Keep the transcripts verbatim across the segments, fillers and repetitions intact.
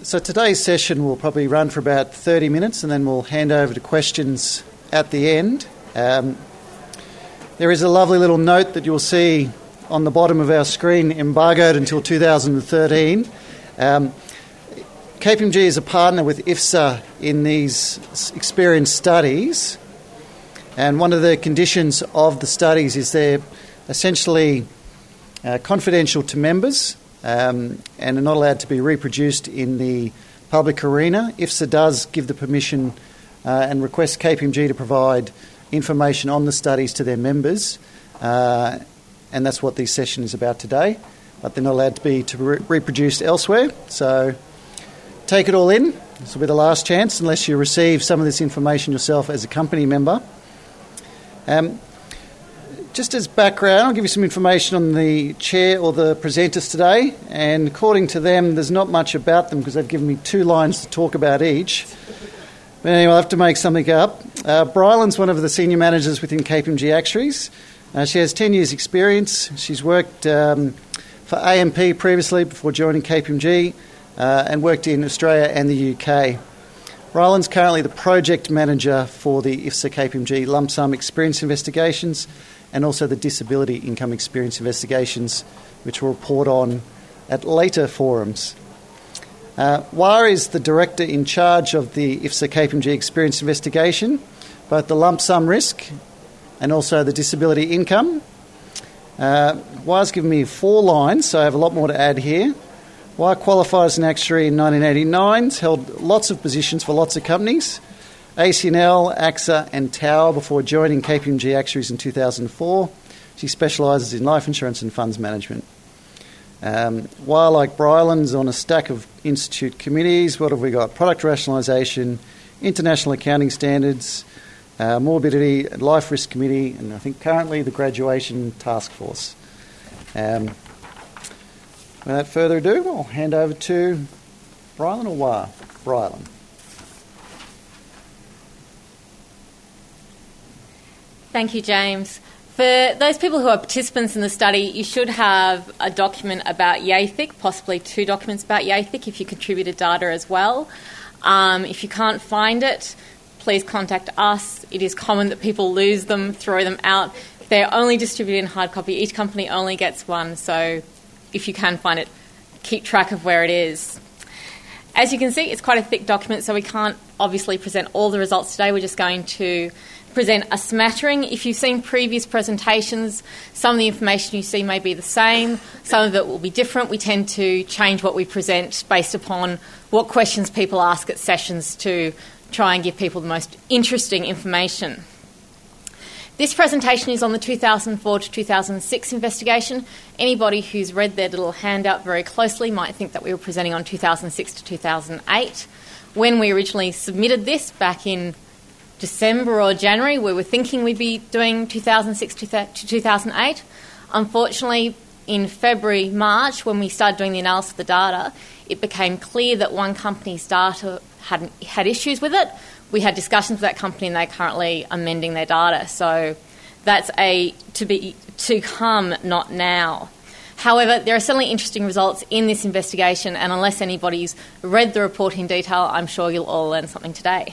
so today's session will probably run for about thirty minutes, and then we'll hand over to questions at the end. Um, there is a lovely little note that you'll see on the bottom of our screen, embargoed until two thousand thirteen. Um, K P M G is a partner with I F S A in these experience studies, and one of the conditions of the studies is they're essentially uh, confidential to members um, and are not allowed to be reproduced in the public arena. I F S A does give the permission uh, and requests K P M G to provide information on the studies to their members, uh, and that's what this session is about today, but they're not allowed to be to re- reproduced elsewhere. So take it all in. This will be the last chance unless you receive some of this information yourself as a company member. Um, just as background, I'll give you some information on the chair or the presenters today, and according to them, there's not much about them because they've given me two lines to talk about each. But anyway, I'll have to make something up. Uh, Brylan's one of the senior managers within K P M G Actuaries. Uh, she has ten years' experience. She's worked um, for A M P previously before joining K P M G uh, and worked in Australia and the U K. Ryland's currently the project manager for the I F S A K P M G lump sum experience investigations and also the disability income experience investigations, which we'll report on at later forums. Uh, Wah is the director in charge of the I F S A K P M G experience investigation, both the lump sum risk and also the disability income. Uh, Wah's given me four lines, so I have a lot more to add here. Wah qualified as an actuary in nineteen eighty-nine, has held lots of positions for lots of companies, A C N L, AXA and Tower, before joining K P M G Actuaries in two thousand four. She specialises in life insurance and funds management. Um, Wah, like Brylan, is on a stack of institute committees. What have we got? Product rationalisation, international accounting standards, uh, morbidity, life risk committee, and I think currently the graduation task force. Um, Without further ado, I'll hand over to Brylan or Wah? Brylan. Thank you, James. For those people who are participants in the study, you should have a document about YAIFIC, possibly two documents about YAIFIC if you contributed data as well. Um, if you can't find it, please contact us. It is common that people lose them, throw them out. They're only distributed in hard copy. Each company only gets one, so if you can find it, keep track of where it is. As you can see, it's quite a thick document, so we can't obviously present all the results today. We're just going to present a smattering. If you've seen previous presentations, some of the information you see may be the same, some of it will be different. We tend to change what we present based upon what questions people ask at sessions to try and give people the most interesting information. This presentation is on the two thousand four to two thousand six investigation. Anybody who's read their little handout very closely might think that we were presenting on two thousand six to two thousand eight. When we originally submitted this back in December or January, we were thinking we'd be doing two thousand six to two thousand eight. Unfortunately, in February, March, when we started doing the analysis of the data, it became clear that one company's data had, had issues with it. We had discussions with that company and they're currently amending their data. So that's a to be to come, not now. However, there are certainly interesting results in this investigation, and unless anybody's read the report in detail, I'm sure you'll all learn something today.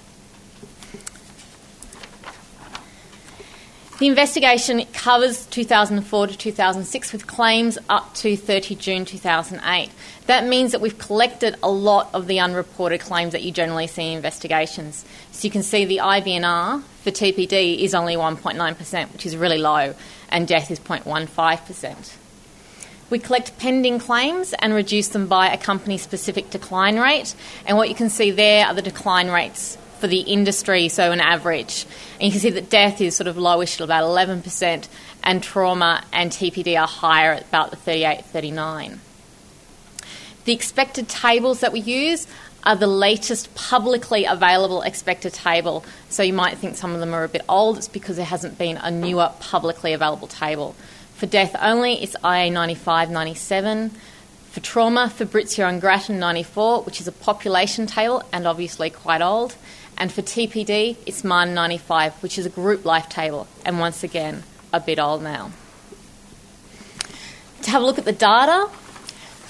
The investigation covers two thousand four to two thousand six with claims up to thirty June two thousand eight. That means that we've collected a lot of the unreported claims that you generally see in investigations. So you can see the I B N R for T P D is only one point nine percent, which is really low, and death is zero point one five percent. We collect pending claims and reduce them by a company-specific decline rate, and what you can see there are the decline rates for the industry, so an average. And you can see that death is sort of lowish at about eleven percent, and trauma and T P D are higher at about the thirty-eight, thirty-nine. The expected tables that we use are the latest publicly available expected table. So you might think some of them are a bit old. It's because there hasn't been a newer publicly available table. For death only, it's I A ninety-five ninety-seven. For trauma, Fabrizio and Grattan ninety-four, which is a population table and obviously quite old. And for T P D, it's M A N ninety-five, which is a group life table, and once again, a bit old now. To have a look at the data,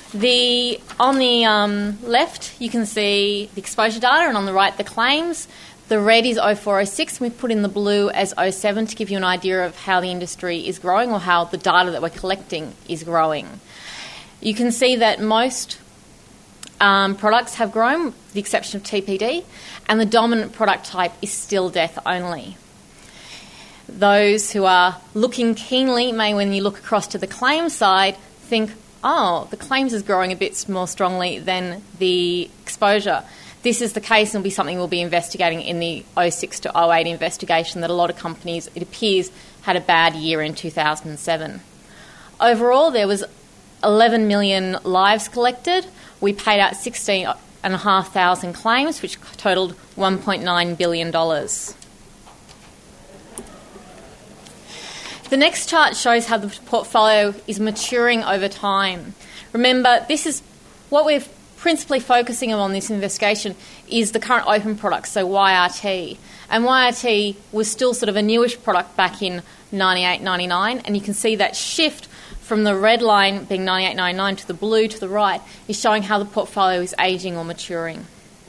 The, on the um, left, you can see the exposure data, and on the right, the claims. The red is oh four oh six, and we've put in the blue as oh seven to give you an idea of how the industry is growing or how the data that we're collecting is growing. You can see that most um, products have grown, with the exception of T P D, and the dominant product type is still death only. Those who are looking keenly may, when you look across to the claim side, think, oh, the claims is growing a bit more strongly than the exposure. This is the case and will be something we'll be investigating in the oh six to oh eight investigation that a lot of companies, it appears, had a bad year in two thousand seven. Overall, there was eleven million lives collected. We paid out sixteen thousand five hundred claims, which totalled one point nine billion dollars. The next chart shows how the portfolio is maturing over time. Remember, this is what we're principally focusing on this investigation is the current open products, so Y R T. And Y R T was still sort of a newish product back in ninety-eight ninety-nine, and you can see that shift from the red line being ninety-eight ninety-nine to the blue to the right is showing how the portfolio is ageing or maturing.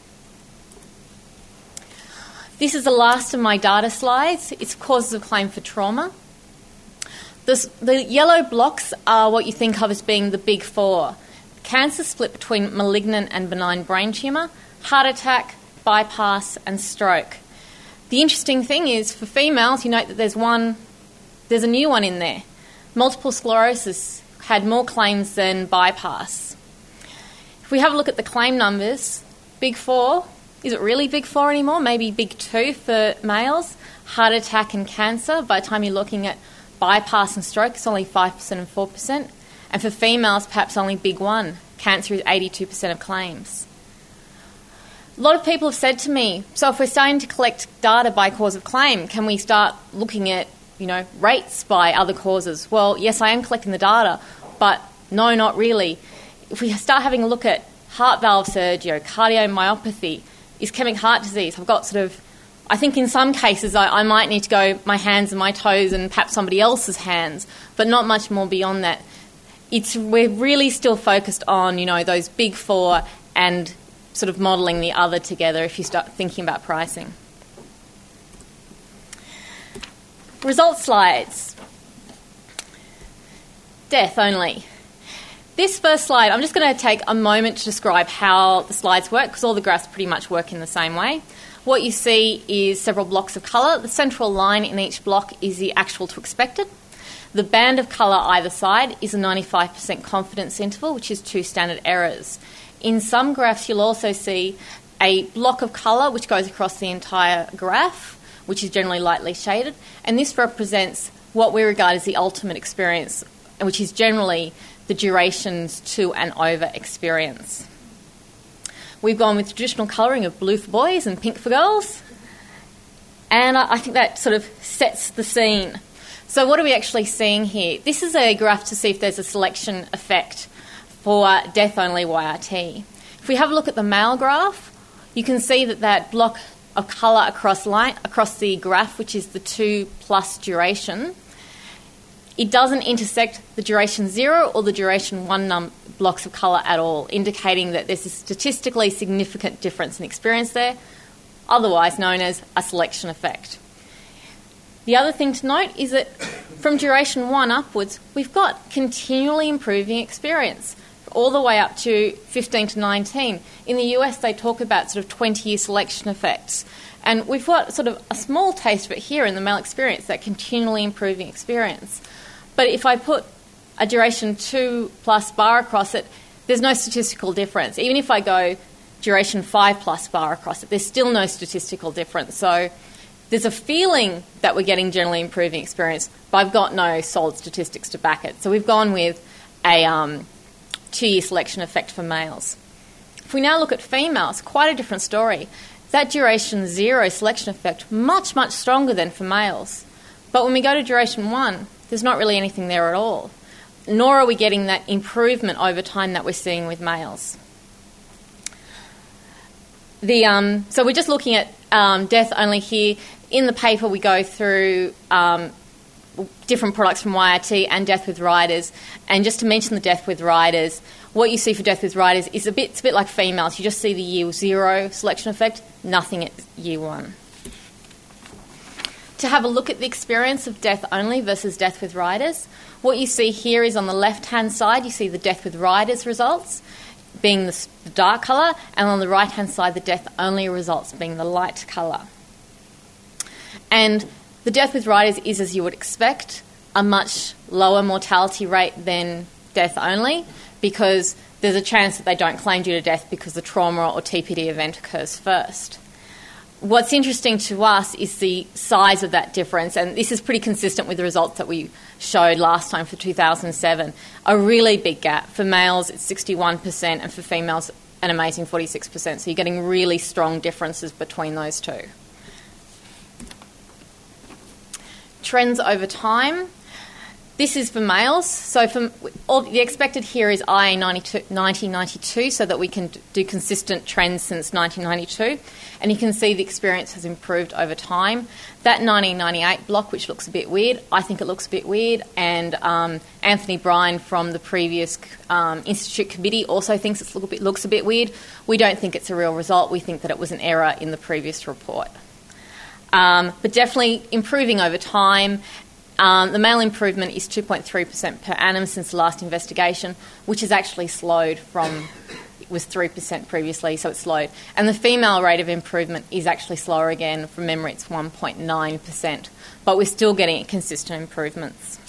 This is the last of my data slides. It's causes of claim for trauma. This, the yellow blocks are what you think of as being the big four. Cancer split between malignant and benign brain tumour, heart attack, bypass and stroke. The interesting thing is for females, you note that there's one, there's a new one in there. Multiple sclerosis had more claims than bypass. If we have a look at the claim numbers, big four, is it really big four anymore? Maybe big two for males. Heart attack and cancer, by the time you're looking at bypass and stroke, it's only five percent and four percent. And for females, perhaps only big one. Cancer is eighty-two percent of claims. A lot of people have said to me, so if we're starting to collect data by cause of claim, can we start looking at, you know, rates by other causes? Well, yes, I am collecting the data, but no, not really. If we start having a look at heart valve surgery or cardiomyopathy, ischemic heart disease, I've got sort of, I think in some cases I, I might need to go my hands and my toes and perhaps somebody else's hands, but not much more beyond that. It's, we're really still focused on, you know, those big four and sort of modelling the other together if you start thinking about pricing. Results slides. Death only. This first slide, I'm just going to take a moment to describe how the slides work because all the graphs pretty much work in the same way. What you see is several blocks of colour. The central line in each block is the actual to expected. The band of colour either side is a ninety-five percent confidence interval, which is two standard errors. In some graphs, you'll also see a block of colour which goes across the entire graph, which is generally lightly shaded, and this represents what we regard as the ultimate experience, which is generally the durations to and over experience. We've gone with traditional colouring of blue for boys and pink for girls, and I think that sort of sets the scene. So what are we actually seeing here? This is a graph to see if there's a selection effect for death-only Y R T. If we have a look at the male graph, you can see that that block of colour across line, across the graph, which is the two plus duration, it doesn't intersect the duration zero or the duration one num- blocks of colour at all, indicating that there's a statistically significant difference in experience there, otherwise known as a selection effect. The other thing to note is that from duration one upwards, we've got continually improving experience all the way up to fifteen to nineteen. In the U S, they talk about sort of twenty-year selection effects. And we've got sort of a small taste of it here in the male experience, that continually improving experience. But if I put a duration two plus bar across it, there's no statistical difference. Even if I go duration five plus bar across it, there's still no statistical difference. So there's a feeling that we're getting generally improving experience, but I've got no solid statistics to back it. So we've gone with a um, two-year selection effect for males. If we now look at females, quite a different story. That duration zero selection effect, much, much stronger than for males. But when we go to duration one, there's not really anything there at all, nor are we getting that improvement over time that we're seeing with males. The um, so we're just looking at um, death only here. In the paper, we go through um, different products from Y R T and death with riders. And just to mention the death with riders, what you see for death with riders is a bit, it's a bit like females. You just see the year zero selection effect, nothing at year one. To have a look at the experience of death only versus death with riders, what you see here is on the left-hand side, you see the death with riders results being the, the dark colour, and on the right-hand side, the death only results being the light colour. And the death with riders is, as you would expect, a much lower mortality rate than death only, because there's a chance that they don't claim due to death because the trauma or T P D event occurs first. What's interesting to us is the size of that difference, and this is pretty consistent with the results that we showed last time for two thousand seven. A really big gap. For males, it's sixty-one percent, and for females, an amazing forty-six percent. So you're getting really strong differences between those two. Trends over time. This is for males. So for all, the expected here is I A nineteen ninety-two, so that we can do consistent trends since nineteen ninety-two. And you can see the experience has improved over time. That nineteen ninety-eight block, which looks a bit weird, I think it looks a bit weird. And um, Anthony Bryan from the previous um, Institute committee also thinks it look a bit, looks a bit weird. We don't think it's a real result. We think that it was an error in the previous report. Um, but definitely improving over time. Um, the male improvement is two point three percent per annum since the last investigation, which has actually slowed from, it was three percent previously, so it's slowed. And the female rate of improvement is actually slower again. From memory, it's one point nine percent. But we're still getting consistent improvements.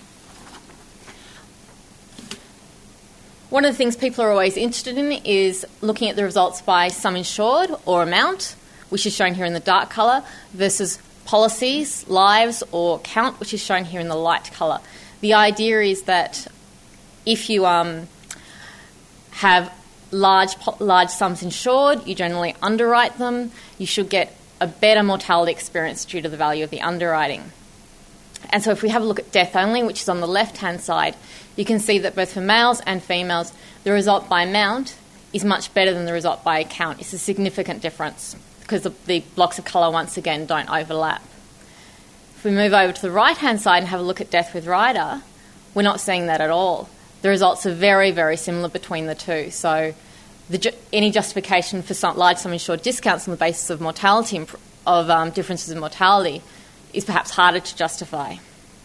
One of the things people are always interested in is looking at the results by sum insured or amount, which is shown here in the dark colour, versus policies, lives, or count, which is shown here in the light colour. The idea is that if you um, have large large sums insured, you generally underwrite them. You should get a better mortality experience due to the value of the underwriting. And so if we have a look at death only, which is on the left-hand side, you can see that both for males and females, the result by amount is much better than the result by count. It's a significant difference, because the, the blocks of colour, once again, don't overlap. If we move over to the right-hand side and have a look at death with rider, we're not seeing that at all. The results are very, very similar between the two. So the, ju- any justification for some large sum insured discounts on the basis of mortality, imp- of um, differences in mortality, is perhaps harder to justify.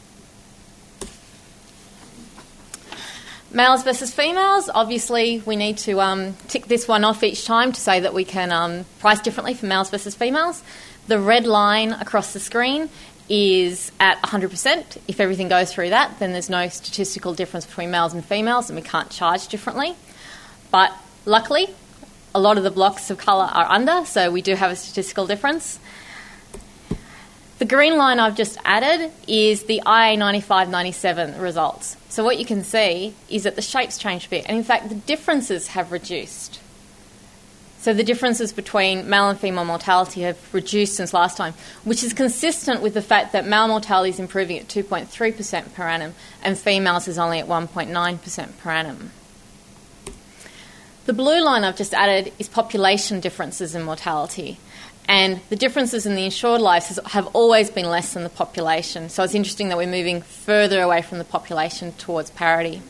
Males versus females, obviously we need to um, tick this one off each time to say that we can um, price differently for males versus females. The red line across the screen is at one hundred percent. If everything goes through that, then there's no statistical difference between males and females and we can't charge differently. But luckily, a lot of the blocks of colour are under, so we do have a statistical difference. The green line I've just added is the I A ninety-five ninety-seven results. So what you can see is that the shapes changed a bit, and in fact the differences have reduced. So the differences between male and female mortality have reduced since last time, which is consistent with the fact that male mortality is improving at two point three percent per annum and females is only at one point nine percent per annum. The blue line I've just added is population differences in mortality. And the differences in the insured lives has, have always been less than the population. So it's interesting that we're moving further away from the population towards parity.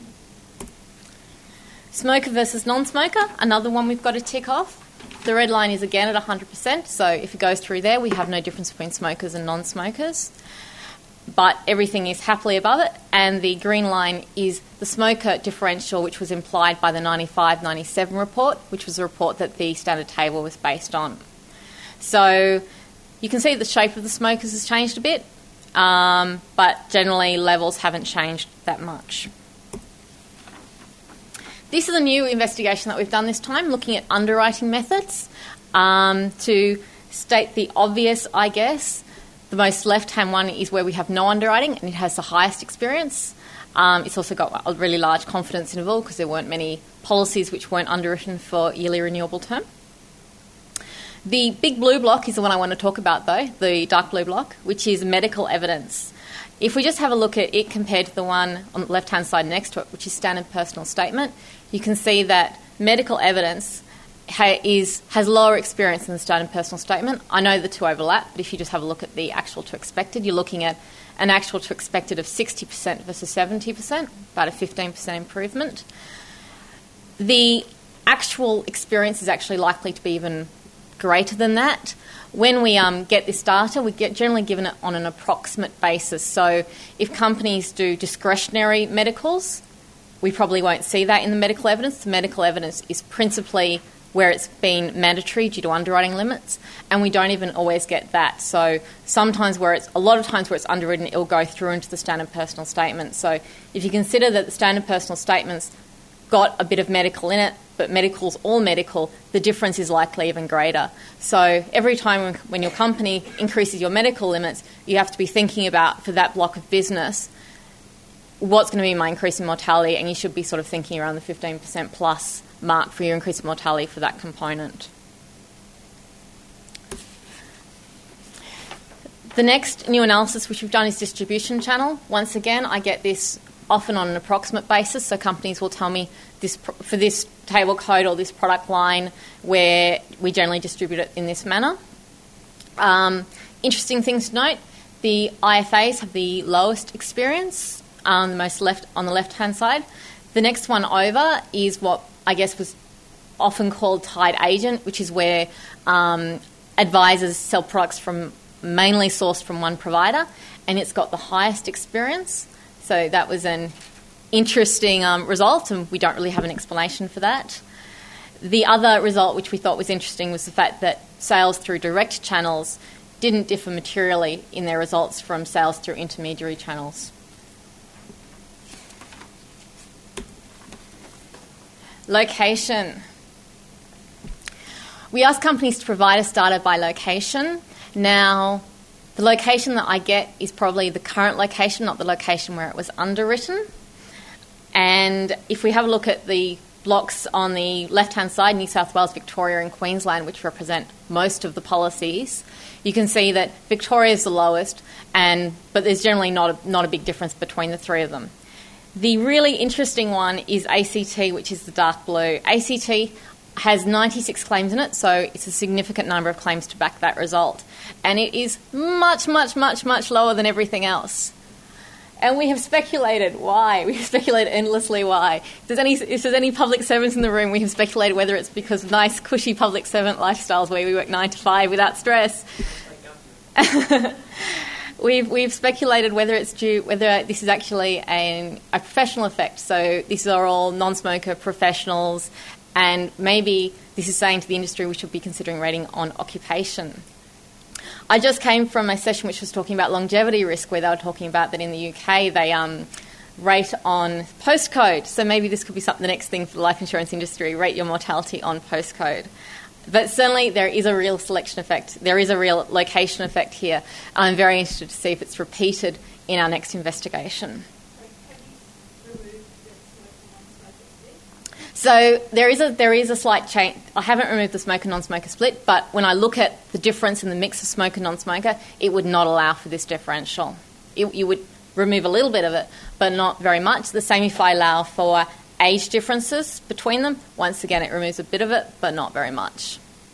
Smoker versus non-smoker, another one we've got to tick off. The red line is again at one hundred percent. So if it goes through there, we have no difference between smokers and non-smokers. But everything is happily above it. And the green line is the smoker differential, which was implied by the ninety-five ninety-seven report, which was a report that the standard table was based on. So you can see the shape of the smokers has changed a bit, um, but generally levels haven't changed that much. This is a new investigation that we've done this time, looking at underwriting methods. Um, to state the obvious, I guess, the most left-hand one is where we have no underwriting and it has the highest experience. Um, it's also got a really large confidence interval because there weren't many policies which weren't underwritten for yearly renewable term. The big blue block is the one I want to talk about, though, the dark blue block, which is medical evidence. If we just have a look at it compared to the one on the left-hand side next to it, which is standard personal statement, you can see that medical evidence ha- is has lower experience than the standard personal statement. I know the two overlap, but if you just have a look at the actual to expected, you're looking at an actual to expected of sixty percent versus seventy percent, about a fifteen percent improvement. The actual experience is actually likely to be even greater than that. When we um, get this data, we get generally given it on an approximate basis. So if companies do discretionary medicals, we probably won't see that in the medical evidence. The medical evidence is principally where it's been mandatory due to underwriting limits, and we don't even always get that. So sometimes where it's, a lot of times where it's underwritten, it'll go through into the standard personal statement. So if you consider that the standard personal statement's got a bit of medical in it, but medical's all medical, the difference is likely even greater. So every time when your company increases your medical limits, you have to be thinking about, for that block of business, what's going to be my increase in mortality, and you should be sort of thinking around the fifteen percent plus mark for your increase in mortality for that component. The next new analysis which we've done is distribution channel. Once again, I get this often on an approximate basis, so companies will tell me this for this table code or this product line where we generally distribute it in this manner. Um, interesting things to note, the I F As have the lowest experience, um, the most left on the left-hand side. The next one over is what I guess was often called tied agent, which is where um, advisors sell products from mainly sourced from one provider, and it's got the highest experience. So that was an interesting um, result, and we don't really have an explanation for that. The other result which we thought was interesting was the fact that sales through direct channels didn't differ materially in their results from sales through intermediary channels. Location. We ask companies to provide us data by location. Now, the location that I get is probably the current location, not the location where it was underwritten. And if we have a look at the blocks on the left-hand side, New South Wales, Victoria and Queensland, which represent most of the policies, you can see that Victoria is the lowest, and but there's generally not a, not a big difference between the three of them. The really interesting one is A C T, which is the dark blue. A C T has ninety-six claims in it, so it's a significant number of claims to back that result. And it is much, much, much, much lower than everything else. And we have speculated why. We have speculated endlessly why. If there's any, if there's any public servants in the room, we have speculated whether it's because of nice, cushy public servant lifestyles where we work nine to five without stress. We've we've speculated whether it's due, whether this is actually a, a professional effect. So these are all non-smoker professionals, and maybe this is saying to the industry we should be considering rating on occupation. I just came from a session which was talking about longevity risk, where they were talking about that in the U K they um, rate on postcode. So maybe this could be something, the next thing for the life insurance industry, rate your mortality on postcode. But certainly there is a real selection effect. There is a real location effect here. I'm very interested to see if it's repeated in our next investigation. So there is a there is a slight change. I haven't removed the smoker non-smoker split, but when I look at the difference in the mix of smoker non-smoker, it would not allow for this differential. It, you would remove a little bit of it, but not very much. The same if I allow for age differences between them. Once again, it removes a bit of it, but not very much.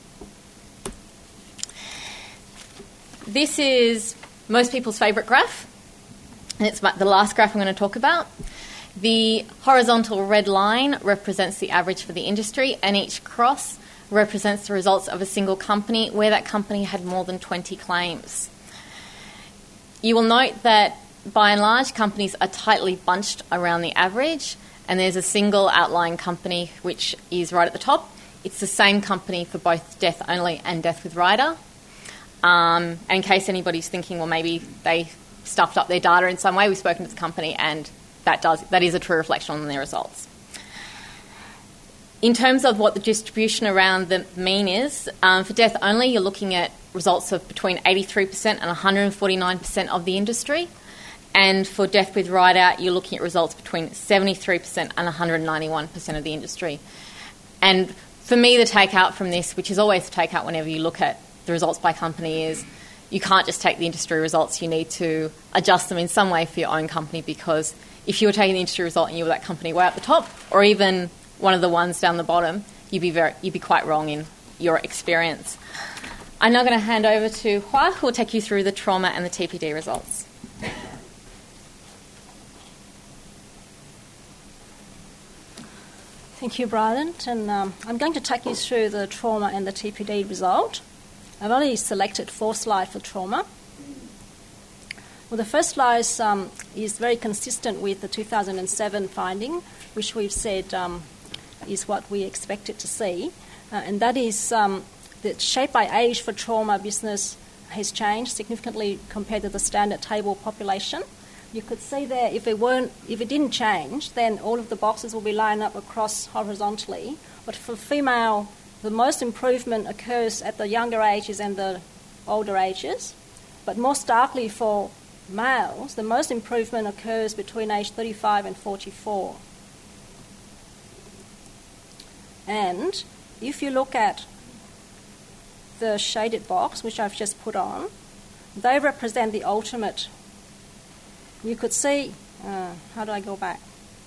This is most people's favourite graph, and it's the last graph I'm going to talk about. The horizontal red line represents the average for the industry, and each cross represents the results of a single company where that company had more than twenty claims. You will note that, by and large, companies are tightly bunched around the average, and there's a single outlying company which is right at the top. It's the same company for both death only and death with rider. Um, and in case anybody's thinking, well, maybe they stuffed up their data in some way, we've spoken to the company, and that does that is a true reflection on their results. In terms of what the distribution around the mean is, um, for death only, you're looking at results of between eighty-three percent and one hundred forty-nine percent of the industry. And for death with rider, you're looking at results between seventy-three percent and one hundred ninety-one percent of the industry. And for me, the takeout from this, which is always the takeout whenever you look at the results by company, is you can't just take the industry results. You need to adjust them in some way for your own company, because if you were taking the industry result and you were that company way up the top, or even one of the ones down the bottom, you'd be very, you'd be quite wrong in your experience. I'm now going to hand over to Hua, who will take you through the trauma and the T P D results. Thank you, Brian. And um, I'm going to take you through the trauma and the T P D result. I've only selected four slides for trauma. Well, the first slide um, is very consistent with the two thousand seven finding, which we've said um, is what we expected to see. Uh, and that is um, the shape by age for trauma business has changed significantly compared to the standard table population. You could see there, if it weren't, if it didn't change, then all of the boxes will be lined up across horizontally. But for female, the most improvement occurs at the younger ages and the older ages. But more starkly for males, the most improvement occurs between age thirty-five and forty-four. And if you look at the shaded box, which I've just put on, they represent the ultimate. You could see, uh, how do I go back?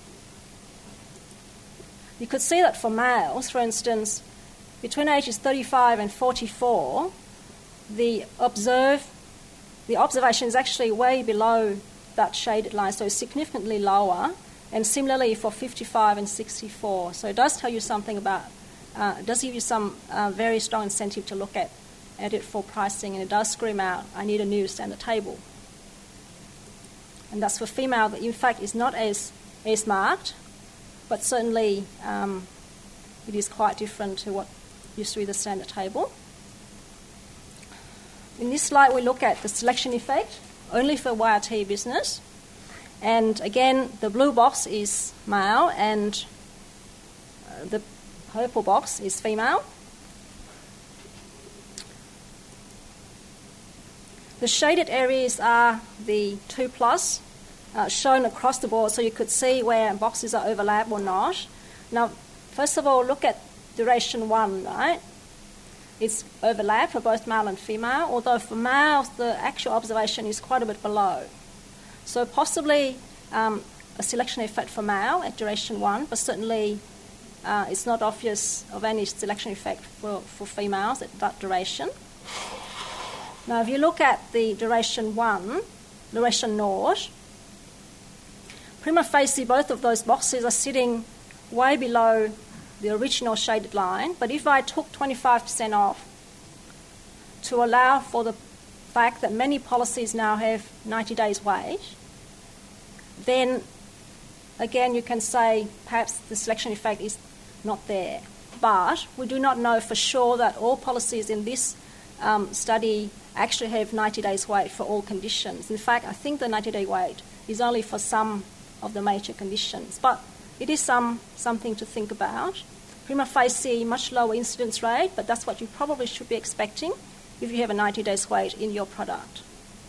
You could see that for males, for instance, between ages thirty-five and forty-four, the observe, the observation is actually way below that shaded line, so it's significantly lower, and similarly for fifty-five and sixty-four. So it does tell you something about, uh, it does give you some uh, very strong incentive to look at, at it for pricing, and it does scream out, I need a new standard table. And that's for female, that in fact is not as, as marked, but certainly um, it is quite different to what used to be the standard table. In this slide, we look at the selection effect, only for Y R T business. And again, the blue box is male and uh, the purple box is female. The shaded areas are the two plus, uh, shown across the board, so you could see where boxes are overlap or not. Now, first of all, look at duration one, right? It's overlap for both male and female, although for males, the actual observation is quite a bit below. So possibly um, a selection effect for male at duration one, but certainly uh, it's not obvious of any selection effect for, for females at that duration. Now, if you look at the duration one, duration naught, prima facie, both of those boxes are sitting way below the original shaded line. But if I took twenty-five percent off to allow for the fact that many policies now have ninety days wait, then again you can say perhaps the selection effect is not there. But we do not know for sure that all policies in this um, study actually have ninety days wait for all conditions. In fact, I think the ninety-day wait is only for some of the major conditions. But it is some something to think about. Prima facie, much lower incidence rate, but that's what you probably should be expecting if you have a ninety days wait in your product.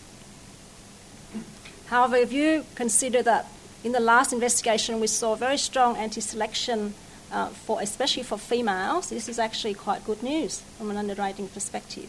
However, if you consider that in the last investigation we saw very strong anti-selection, uh, for especially for females, this is actually quite good news from an underwriting perspective.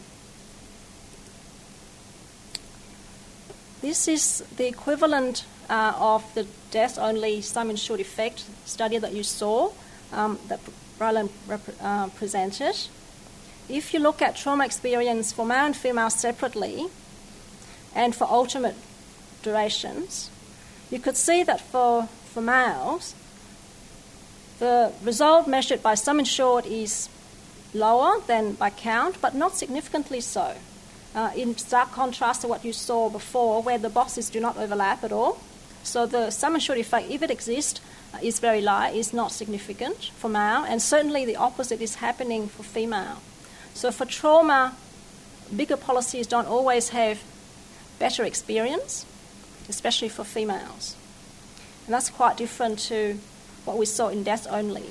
This is the equivalent uh, of the death-only sum-insured effect study that you saw um, that Brian rep- uh, presented. If you look at trauma experience for male and female separately and for ultimate durations, you could see that for, for males, the result measured by sum-insured is lower than by count, but not significantly so. Uh, in stark contrast to what you saw before, where the boxes do not overlap at all. So the sum-insured effect, if it exists, uh, is very light, is not significant for male, and certainly the opposite is happening for female. So for trauma, bigger policies don't always have better experience, especially for females. And that's quite different to what we saw in death only.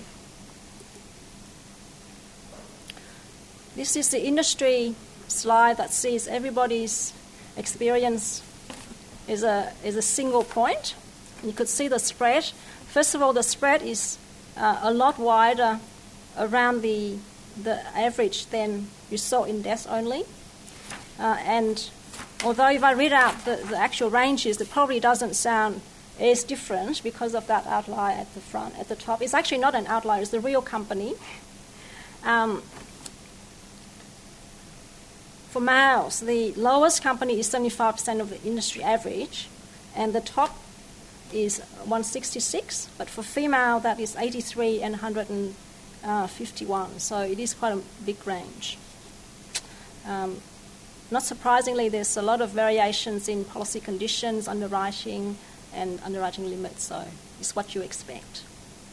This is the industry slide that sees everybody's experience is a is a single point. You could see the spread. First of all, the spread is uh, a lot wider around the the average than you saw in death only. Uh, and although if I read out the, the actual ranges, it probably doesn't sound as different because of that outlier at the front, at the top. It's actually not an outlier, it's the real company. Um, For males, the lowest company is seventy-five percent of the industry average, and the top is one hundred sixty-six, but for female that is eighty-three and one hundred fifty-one. So it is quite a big range. Um, not surprisingly, there's a lot of variations in policy conditions, underwriting, and underwriting limits, so it's what you expect.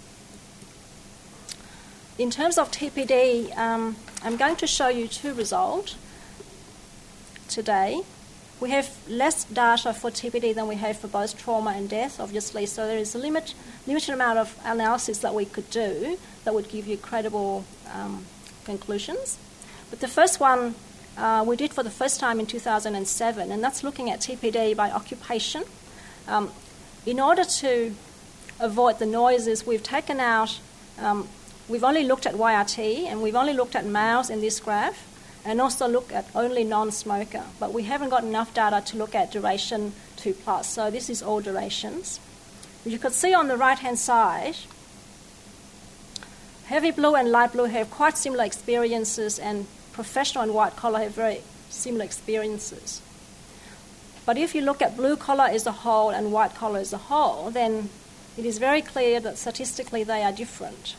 In terms of T P D, um, I'm going to show you two results today. We have less data for T P D than we have for both trauma and death, obviously, so there is a limit, limited amount of analysis that we could do that would give you credible um, conclusions. But the first one uh, we did for the first time in two thousand seven, and that's looking at T P D by occupation. Um, in order to avoid the noises, we've taken out, um, we've only looked at Y R T, and we've only looked at males in this graph, and also look at only non-smoker. But we haven't got enough data to look at duration two plus, so this is all durations. You could see on the right-hand side, heavy blue and light blue have quite similar experiences, and professional and white collar have very similar experiences. But if you look at blue collar as a whole and white collar as a whole, then it is very clear that statistically they are different.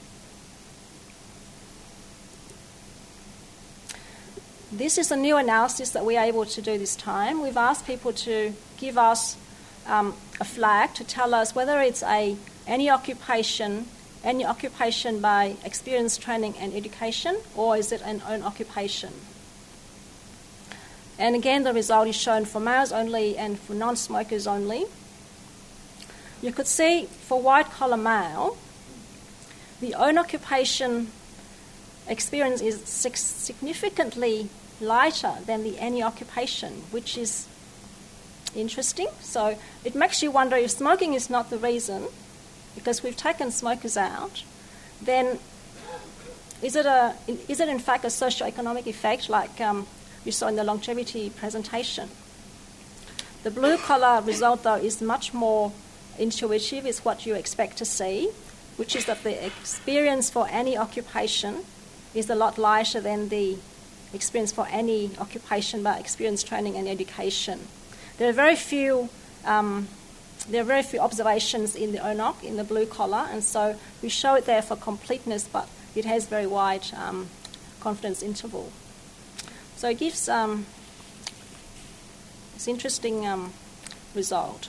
This is a new analysis that we're able to do this time. We've asked people to give us um, a flag to tell us whether it's a any occupation, any occupation by experience, training and education, or is it an own occupation. And again, the result is shown for males only and for non-smokers only. You could see for white-collar male, the own occupation experience is significantly lighter than the any occupation, which is interesting. So it makes you wonder if smoking is not the reason, because we've taken smokers out, then is it a is it in fact a socioeconomic effect like um, you saw in the longevity presentation? The blue collar result, though, is much more intuitive. It's what you expect to see, which is that the experience for any occupation is a lot lighter than the experience for any occupation by experience, training and education. There are very few um, there are very few observations in the O N O C, in the blue collar, and so we show it there for completeness, but it has very wide um, confidence interval. So it gives um, this interesting um, result.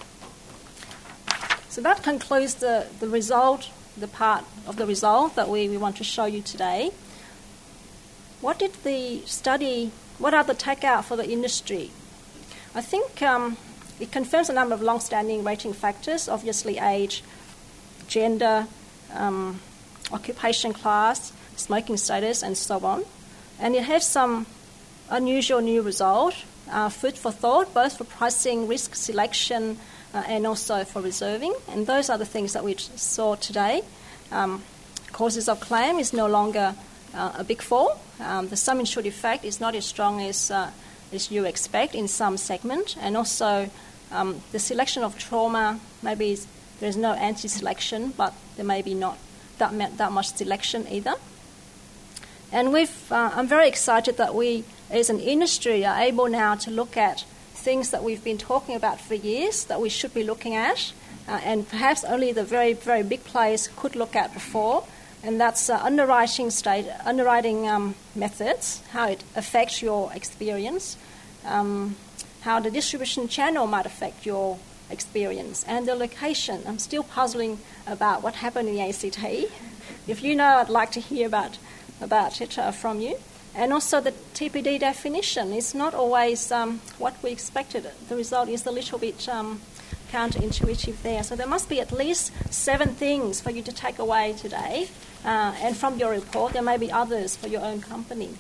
So that concludes the, the result, the part of the result that we, we want to show you today. What did the study, what are the takeout for the industry? I think um, it confirms a number of long-standing rating factors, obviously age, gender, um, occupation class, smoking status, and so on. And it has some unusual new result, uh, food for thought, both for pricing, risk selection, uh, and also for reserving. And those are the things that we saw today. Um, causes of claim is no longer uh, a big four. Um, the sum insured effect is not as strong as, uh, as you expect in some segment. And also um, the selection of trauma, maybe there's no anti-selection, but there may be not that, that much selection either. And we've, uh, I'm very excited that we, as an industry, are able now to look at things that we've been talking about for years that we should be looking at, uh, and perhaps only the very, very big players could look at before, and that's uh, underwriting state, underwriting um, methods, how it affects your experience, um, how the distribution channel might affect your experience, and the location. I'm still puzzling about what happened in the A C T. If you know, I'd like to hear about about it uh, from you. And also the T P D definition is not always um, what we expected. The result is a little bit um, counterintuitive there. So there must be at least seven things for you to take away today. Uh, and from your report, there may be others for your own company.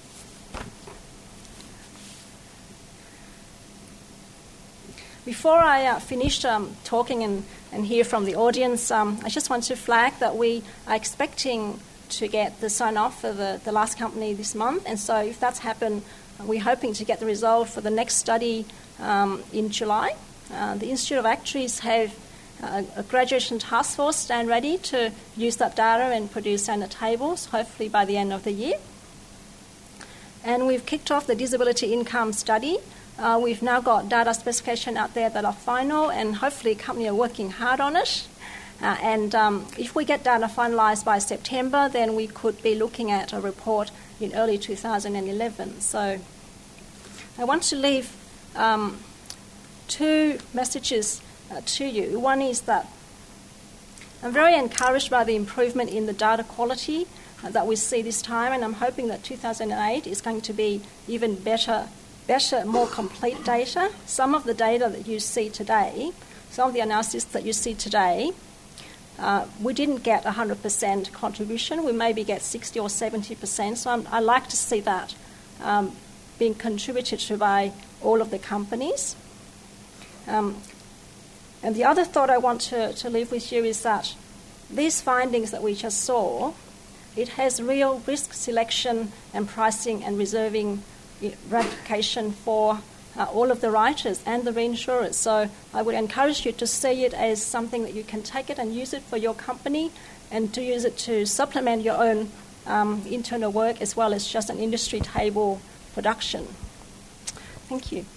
Before I uh, finish um, talking and, and hear from the audience, um, I just want to flag that we are expecting to get the sign-off for the, the last company this month. And so if that's happened, we're hoping to get the result for the next study um, in July. Uh, the Institute of Actuaries have uh, a graduation task force stand ready to use that data and produce standard tables, hopefully by the end of the year. And we've kicked off the disability income study Uh, we've now got data specification out there that are final, and hopefully company are working hard on it. Uh, and um, if we get data finalised by September, then we could be looking at a report in early two thousand eleven. So I want to leave um, two messages uh, to you. One is that I'm very encouraged by the improvement in the data quality uh, that we see this time, and I'm hoping that two thousand eight is going to be even better, better, more complete data. Some of the data that you see today, some of the analysis that you see today, Uh, we didn't get one hundred percent contribution. We maybe get sixty or seventy percent. So I'm, I like to see that um, being contributed to by all of the companies. Um, and the other thought I want to, to leave with you is that these findings that we just saw, it has real risk selection and pricing and reserving ratification for Uh, all of the writers and the reinsurers. So I would encourage you to see it as something that you can take it and use it for your company, and to use it to supplement your own um, internal work as well as just an industry table production. Thank you.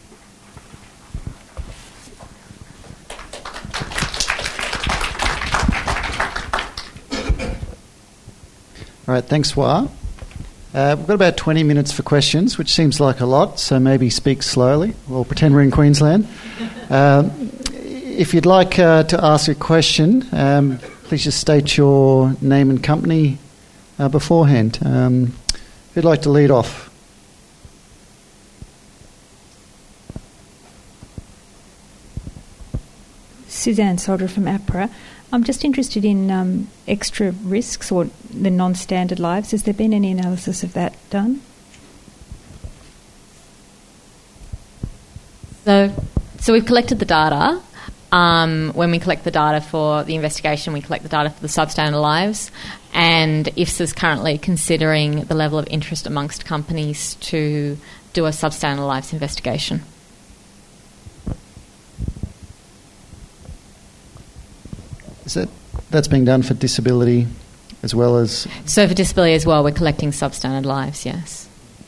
All right, thanks, Wah. Uh, we've got about twenty minutes for questions, which seems like a lot, so maybe speak slowly. We'll pretend we're in Queensland. Um, if you'd like uh, to ask a question, um, please just state your name and company uh, beforehand. Um, if you'd like to lead off. Suzanne Solder from APRA. I'm just interested in um, extra risks or the non-standard lives. Has there been any analysis of that done? So, so we've collected the data. Um, when we collect the data for the investigation, we collect the data for the substandard lives, and I F S A is currently considering the level of interest amongst companies to do a substandard lives investigation. Is that that's being done for disability as well as... So for disability as well, we're collecting substandard lives, yes.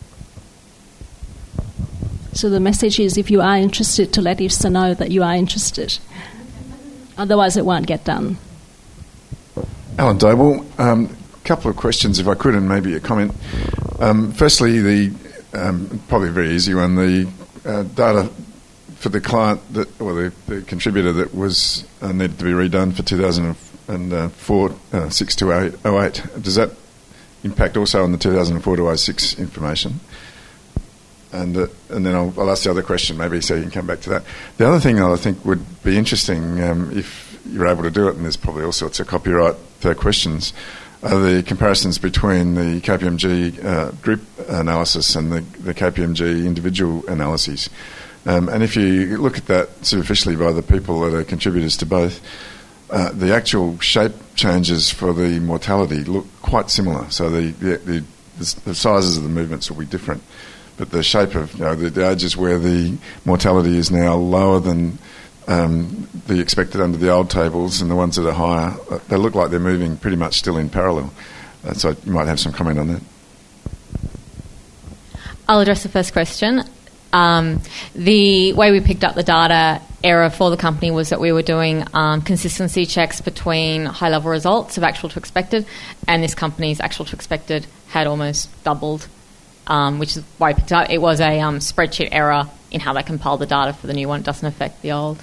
So the message is, if you are interested, to let I F S A know that you are interested. Otherwise it won't get done. Alan Doble, a um, couple of questions if I could, and maybe a comment. Um, firstly, the um, probably a very easy one, the uh, data for the client that, or the, the contributor that was uh, needed to be redone for two thousand four, uh, six to oh eight. Does that impact also on the two thousand four to oh six information? And uh, and then I'll, I'll ask the other question, maybe, so you can come back to that. The other thing that I think would be interesting, um, if you're able to do it, and there's probably all sorts of copyright uh, questions, are the comparisons between the K P M G uh, group analysis and the, the K P M G individual analyses. Um, and if you look at that superficially by the people that are contributors to both, uh, the actual shape changes for the mortality look quite similar. So the the, the, the sizes of the movements will be different, but the shape of, you know, the, the ages where the mortality is now lower than um, the expected under the old tables, and the ones that are higher, uh, they look like they're moving pretty much still in parallel. Uh, so you might have some comment on that. I'll address the first question. Um, the way we picked up the data error for the company was that we were doing um, consistency checks between high-level results of actual to expected, and this company's actual to expected had almost doubled, um, which is why we picked it up. It was a um, spreadsheet error in how they compiled the data for the new one. It doesn't affect the old.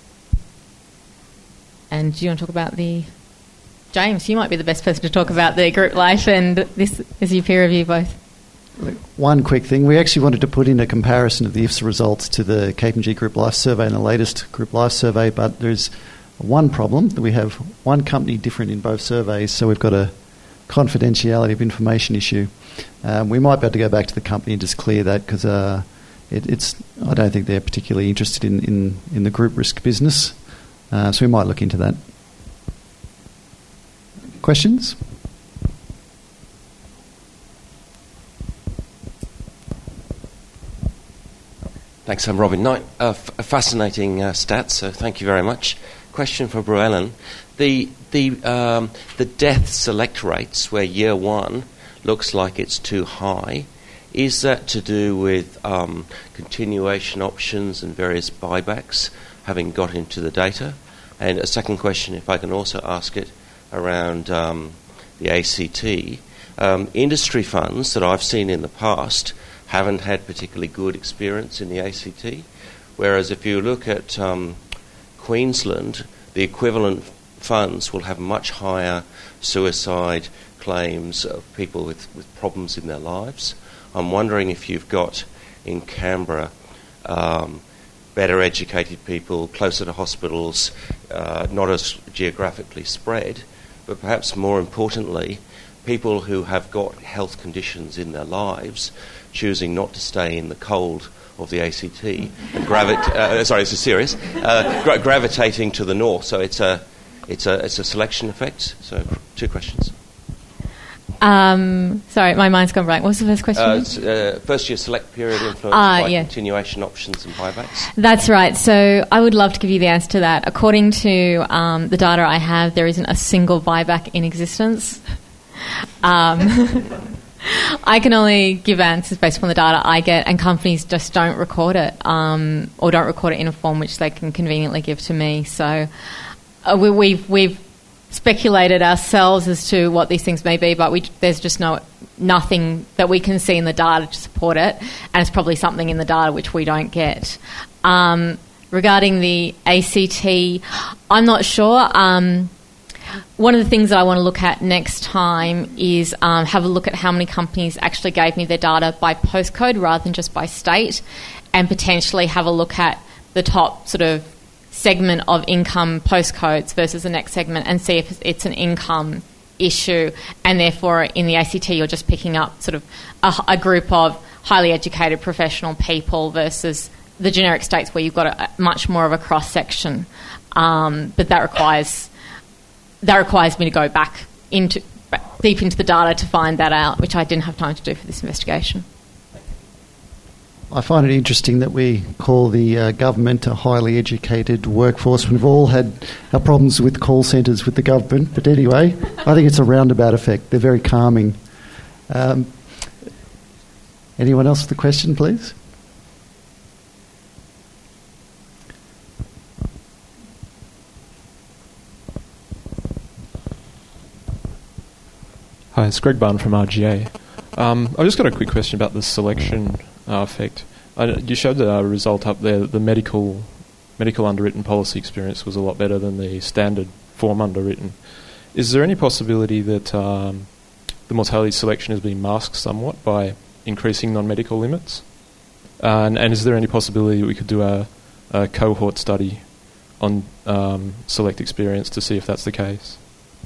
And do you want to talk about the... James, you might be the best person to talk about the group life and this as you peer review both. One quick thing, we actually wanted to put in a comparison of the I F S A results to the K P M G Group Life Survey and the latest Group Life Survey, but there's one problem, that we have one company different in both surveys, so we've got a confidentiality of information issue. Um, we might be able to go back to the company and just clear that, because uh, it, it's I don't think they're particularly interested in, in, in the group risk business, uh, so we might look into that. Questions? Thanks, I'm Robin Knight. Uh, f- fascinating uh, stats, so thank you very much. Question for Bruellen. The the um, the death select rates, where year one looks like it's too high, is that to do with um, continuation options and various buybacks having got into the data? And a second question, if I can also ask it, around um, the A C T. Um, industry funds that I've seen in the past haven't had particularly good experience in the A C T, whereas if you look at um, Queensland, the equivalent funds will have much higher suicide claims of people with, with problems in their lives. I'm wondering if you've got in Canberra um, better educated people, closer to hospitals, uh, not as geographically spread, but perhaps more importantly, people who have got health conditions in their lives choosing not to stay in the cold of the A C T, and gravi- uh, sorry, this is serious, uh, gra- gravitating to the north. So it's a, it's a, it's a selection effect. So two questions. Um, sorry, my mind's gone blank. What's the first question? Uh, uh, first year select period influenced uh, by yeah. continuation options and buybacks. That's right. So I would love to give you the answer to that. According to um, the data I have, there isn't a single buyback in existence. Um, I can only give answers based upon the data I get, and companies just don't record it, um, or don't record it in a form which they can conveniently give to me. So uh, we, we've we've speculated ourselves as to what these things may be, but we, there's just no nothing that we can see in the data to support it, and it's probably something in the data which we don't get. Um, regarding the A C T, I'm not sure. Um, One of the things that I want to look at next time is um, have a look at how many companies actually gave me their data by postcode rather than just by state, and potentially have a look at the top sort of segment of income postcodes versus the next segment and see if it's an income issue, and therefore in the A C T you're just picking up sort of a, a group of highly educated professional people versus the generic states where you've got a, much more of a cross-section. Um, but that requires... That requires me to go back into deep into the data to find that out, which I didn't have time to do for this investigation. I find it interesting that we call the uh, government a highly educated workforce when we've all had our problems with call centres with the government. But anyway, I think it's a roundabout effect. They're very calming. Um, anyone else with a question, please? Hi, it's Greg Barn from R G A. Um, I've just got a quick question about the selection uh, effect. I, you showed the uh, result up there that the medical medical underwritten policy experience was a lot better than the standard form underwritten. Is there any possibility that um, the mortality selection has been masked somewhat by increasing non-medical limits? Uh, and, and is there any possibility that we could do a, a cohort study on um, select experience to see if that's the case?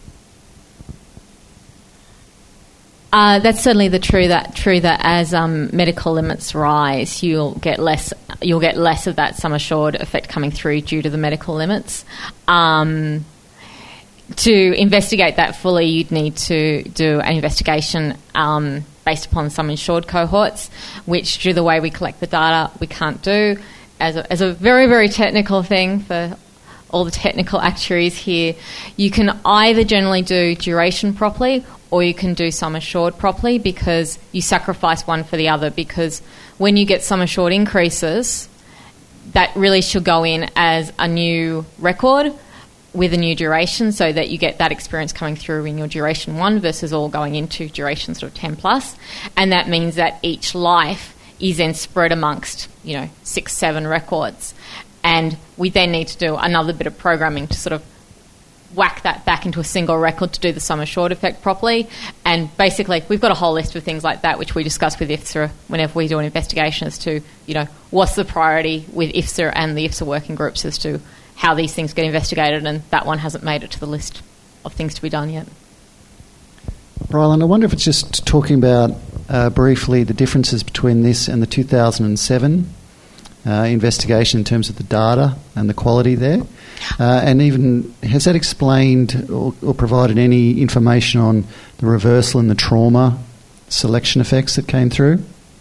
Uh, that's certainly the true that true that as um, medical limits rise, you'll get less you'll get less of that sum assured effect coming through due to the medical limits. Um, to investigate that fully, you'd need to do an investigation um, based upon sum insured cohorts, which, due to the way we collect the data, we can't do. As a, as a very, very technical thing for all the technical actuaries here, you can either generally do duration properly or you can do sum assured properly, because you sacrifice one for the other, because when you get sum assured increases, that really should go in as a new record with a new duration, so that you get that experience coming through in your duration one versus all going into duration sort of ten plus. And that means that each life is then spread amongst, you know, six, seven records. And we then need to do another bit of programming to sort of whack that back into a single record to do the sum assured effect properly. And basically, we've got a whole list of things like that, which we discuss with I F S A whenever we do an investigation as to, you know, what's the priority with I F S A and the I F S A working groups as to how these things get investigated, and that one hasn't made it to the list of things to be done yet. Rylan, I wonder if it's just talking about uh, briefly the differences between this and the two thousand seven uh, investigation in terms of the data and the quality there. Uh, and even, has that explained or, or provided any information on the reversal and the trauma selection effects that came through?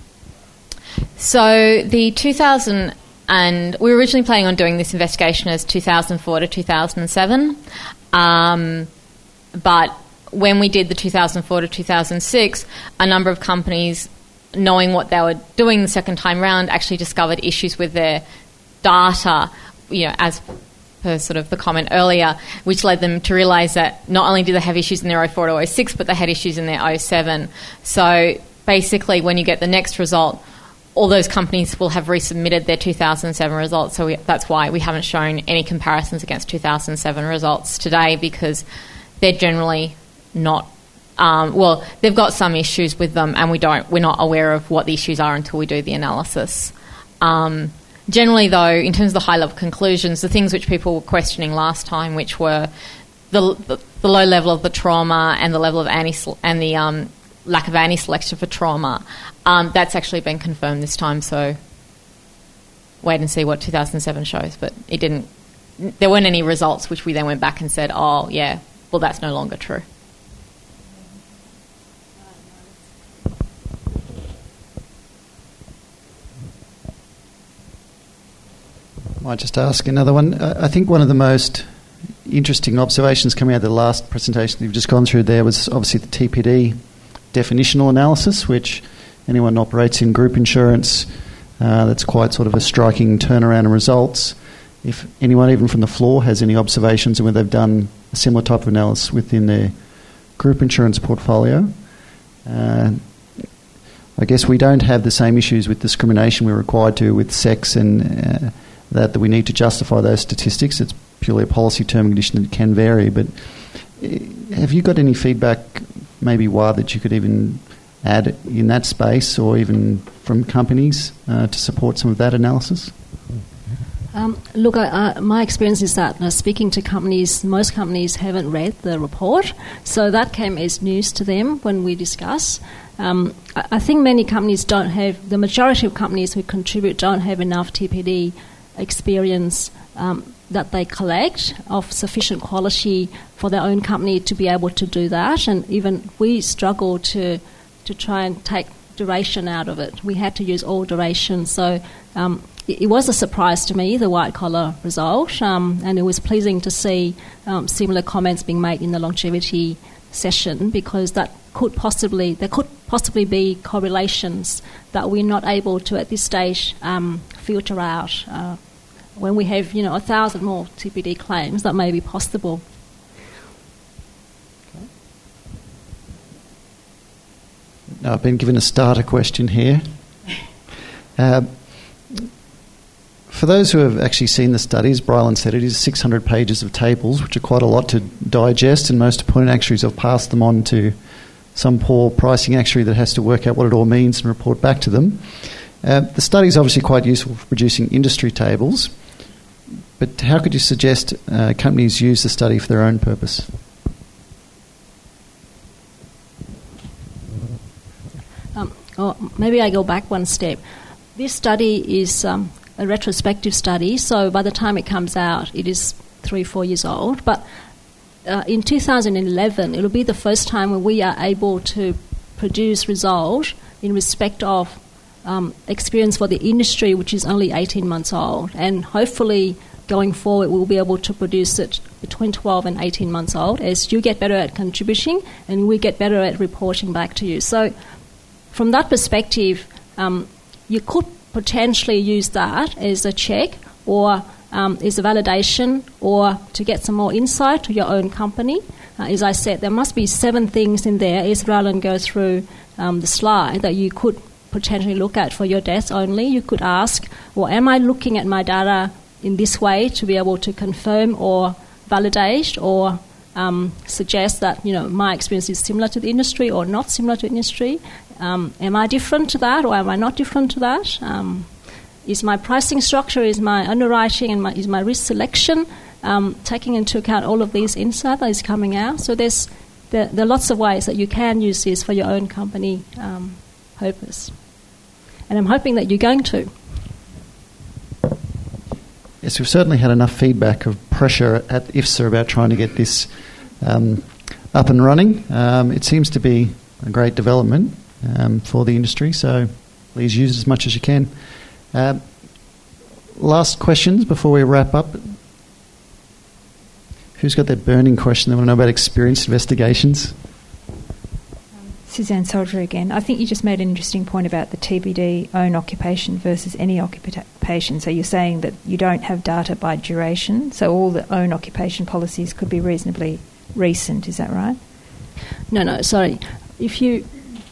So the two thousand, and we were originally planning on doing this investigation as two thousand four to two thousand seven, um, but when we did the two thousand four to two thousand six, a number of companies knowing what they were doing the second time round, actually discovered issues with their data, you know, as per sort of the comment earlier, which led them to realise that not only do they have issues in their oh four to oh six, but they had issues in their oh seven. So basically, when you get the next result, all those companies will have resubmitted their two thousand seven results. So we, that's why we haven't shown any comparisons against two thousand seven results today, because they're generally not, um, well, they've got some issues with them, and we don't, we're not aware of what the issues are until we do the analysis. Um, generally, though, in terms of the high-level conclusions, the things which people were questioning last time, which were the, the, the low level of the trauma and the level of anti and the um, lack of anti-selection for trauma, um, that's actually been confirmed this time. So wait and see what two thousand seven shows. But it didn't. There weren't any results which we then went back and said, oh yeah, well that's no longer true. Might just ask another one. I think one of the most interesting observations coming out of the last presentation that you've just gone through there was obviously the T P D definitional analysis, which anyone who operates in group insurance, uh, that's quite sort of a striking turnaround in results. If anyone, even from the floor, has any observations on whether they've done a similar type of analysis within their group insurance portfolio. Uh, I guess we don't have the same issues with discrimination we're required to with sex and uh, that, that we need to justify those statistics. It's purely a policy term and condition that can vary. But have you got any feedback, maybe why, that you could even add in that space, or even from companies uh, to support some of that analysis? Um, look, I, I, my experience is that uh, speaking to companies, most companies haven't read the report, so that came as news to them when we discuss. Um, I, I think many companies don't have, the majority of companies who contribute don't have enough T P D experience um, that they collect of sufficient quality for their own company to be able to do that, and even we struggle to to try and take duration out of it. We had to use all duration, so um, it, it was a surprise to me, the white collar result, um, and it was pleasing to see um, similar comments being made in the longevity session, because that could possibly there could possibly be correlations that we're not able to at this stage um, filter out. Uh, when we have, you know, a thousand more T P D claims, that may be possible. Now, I've been given a starter question here. Uh, for those who have actually seen the studies, Brylan said it is six hundred pages of tables, which are quite a lot to digest, and most appointed actuaries have passed them on to some poor pricing actuary that has to work out what it all means and report back to them. Uh, the study is obviously quite useful for producing industry tables, but how could you suggest uh, companies use the study for their own purpose? Um, oh, maybe I go back one step. This study is um, a retrospective study, so by the time it comes out, it is three, four years old. But uh, in two thousand eleven, it will be the first time when we are able to produce results in respect of um, experience for the industry, which is only eighteen months old. And hopefully, going forward, we'll be able to produce it between twelve and eighteen months old, as you get better at contributing and we get better at reporting back to you. So from that perspective, um, you could potentially use that as a check, or um, as a validation, or to get some more insight to your own company. Uh, as I said, there must be seven things in there, as Rylan goes through um, the slide, that you could potentially look at for your deaths only. You could ask, well, am I looking at my data in this way to be able to confirm or validate, or um, suggest that, you know, my experience is similar to the industry or not similar to the industry? Um, am I different to that, or am I not different to that? Um, is my pricing structure, is my underwriting, and my, is my risk selection um, taking into account all of these insights that is coming out? So there's there, there are lots of ways that you can use this for your own company um, purpose. And I'm hoping that you're going to. Yes, we've certainly had enough feedback of pressure at I F S A about trying to get this um, up and running. Um, it seems to be a great development um, for the industry, so please use it as much as you can. Uh, last questions before we wrap up. Who's got that burning question they want to know about experienced investigations? Suzanne Soldier again. I think you just made an interesting point about the T B D own occupation versus any occupation. So you're saying that you don't have data by duration, so all the own occupation policies could be reasonably recent, is that right? No, no, sorry. If you...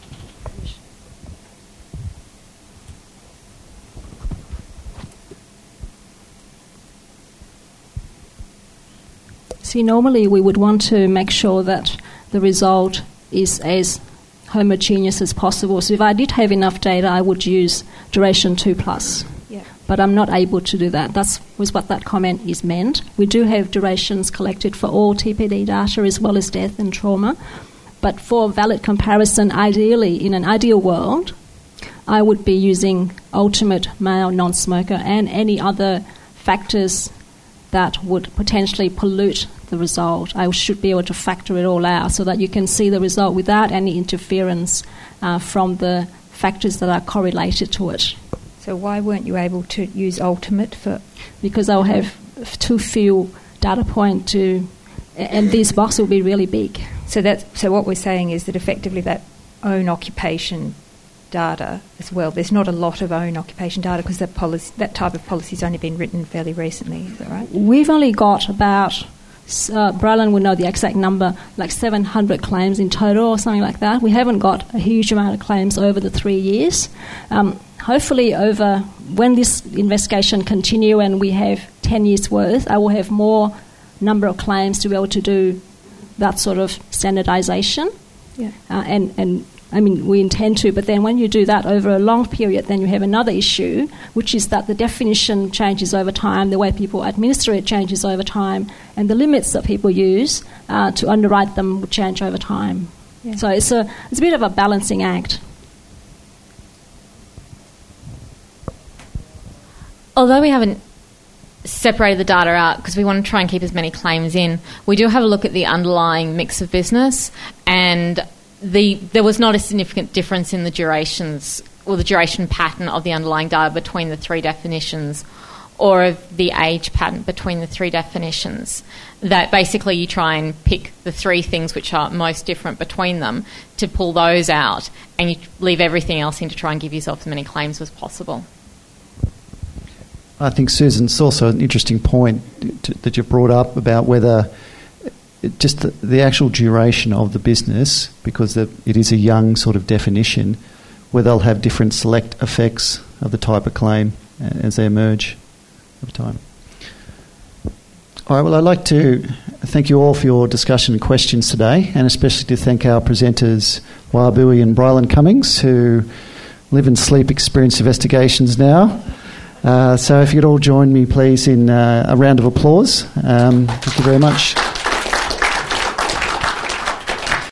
See, normally we would want to make sure that the result is as homogeneous as possible. So if I did have enough data, I would use duration two plus. Yeah. But I'm not able to do that. That's was what that comment is meant. We do have durations collected for all T P D data as well as death and trauma. But for valid comparison, ideally, in an ideal world, I would be using ultimate male non-smoker and any other factors that would potentially pollute the result. I should be able to factor it all out so that you can see the result without any interference uh, from the factors that are correlated to it. So why weren't you able to use ultimate for... Because I'll have too few data point to... And this box will be really big. So that's, so what we're saying is that effectively that own occupation data as well, there's not a lot of own occupation data because that policy, that type of policy has only been written fairly recently, is that right? We've only got about, uh, Brylin will know the exact number, like seven hundred claims in total or something like that. We haven't got a huge amount of claims over the three years. Um, hopefully over, when this investigation continue and we have ten years worth, I will have more number of claims to be able to do that sort of standardisation. Yeah. Uh, and, and I mean, we intend to, but then when you do that over a long period, then you have another issue, which is that the definition changes over time, the way people administer it changes over time, and the limits that people use uh, to underwrite them will change over time. Yeah. So it's a it's a bit of a balancing act. Although we haven't separated the data out because we want to try and keep as many claims in, we do have a look at the underlying mix of business, and the there was not a significant difference in the durations or the duration pattern of the underlying data between the three definitions or of the age pattern between the three definitions. That basically you try and pick the three things which are most different between them to pull those out, and you leave everything else in to try and give yourself as many claims as possible. I think, Susan, it's also an interesting point to, that you've brought up about whether just the, the actual duration of the business, because the, it is a young sort of definition, where they'll have different select effects of the type of claim as they emerge over time. All right, well, I'd like to thank you all for your discussion and questions today, and especially to thank our presenters, Wabui and Brylin Cummings, who live and sleep experience investigations now. Uh, so if you'd all join me, please, in uh, a round of applause. Um, thank you very much.